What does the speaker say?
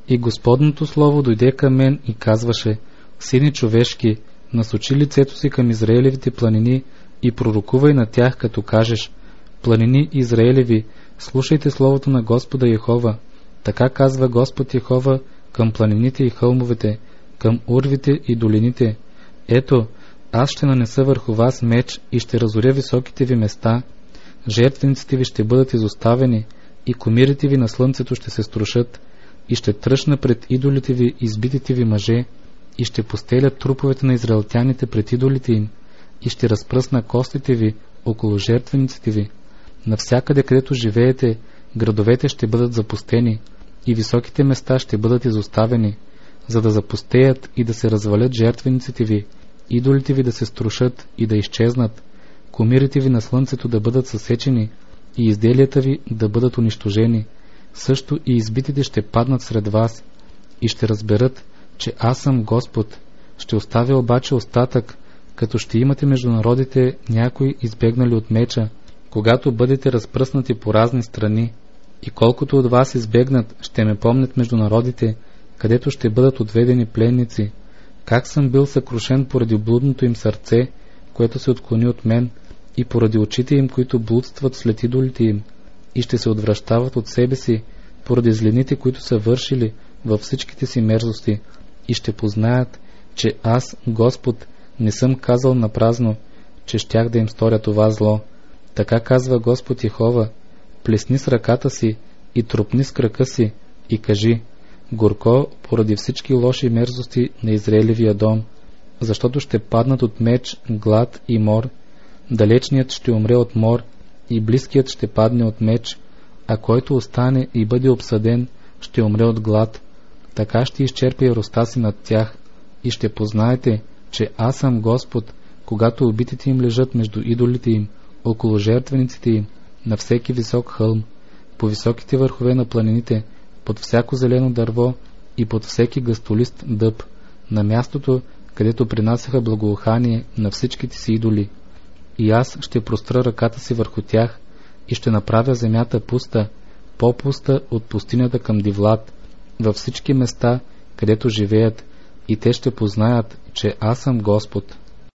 И Господното слово дойде към мен и казваше: Сине човешки, насочи лицето си към Израелевите планини и пророкувай на тях, като кажеш: Планини Израелеви, слушайте словото на Господа Йехова. Така казва Господ Йехова към планините и хълмовете, към урвите и долините: Ето, аз ще нанеса върху вас меч и ще разоря високите ви места, жертвениците ви ще бъдат изоставени и кумирите ви на слънцето ще се струшат, и ще тръшна пред идолите ви избитите ви мъже, и ще постелят труповете на израелтяните пред идолите им, и ще разпръсна костите ви около жертвениците ви. Навсякъде, където живеете, градовете ще бъдат запустени и високите места ще бъдат изоставени, за да запустеят и да се развалят жертвениците ви, идолите ви да се струшат и да изчезнат, кумирите ви на слънцето да бъдат съсечени и изделията ви да бъдат унищожени. Също и избитите ще паднат сред вас и ще разберат, че аз съм Господ. Ще оставя обаче остатък, като ще имате между народите някои избегнали от меча, когато бъдете разпръснати по разни страни. И колкото от вас избегнат, ще ме помнят между народите, където ще бъдат отведени пленници. Как съм бил съкрушен поради блудното им сърце, което се отклони от мен, и поради очите им, които блудстват след идолите им, и ще се отвращават от себе си, поради злените, които са вършили във всичките си мерзости, и ще познаят, че аз, Господ, не съм казал напразно, че щях да им сторя това зло. Така казва Господ Йехова: плесни с ръката си и тропни с крака си и кажи: горко поради всички лоши мерзости на Израелевия дом, защото ще паднат от меч, глад и мор. Далечният ще умре от мор и близкият ще падне от меч, а който остане и бъде обсъден, ще умре от глад. Така ще изчерпя яростта си над тях и ще познаете, че аз съм Господ, когато убитите им лежат между идолите им, около жертвениците им, на всеки висок хълм, по високите върхове на планините, под всяко зелено дърво и под всеки гъстолист дъб, на мястото, където принасяха благоухание на всичките си идоли. И аз ще простра ръката си върху тях и ще направя земята пуста, по-пуста от пустинята към Дивлат, във всички места, където живеят, и те ще познаят, че аз съм Господ.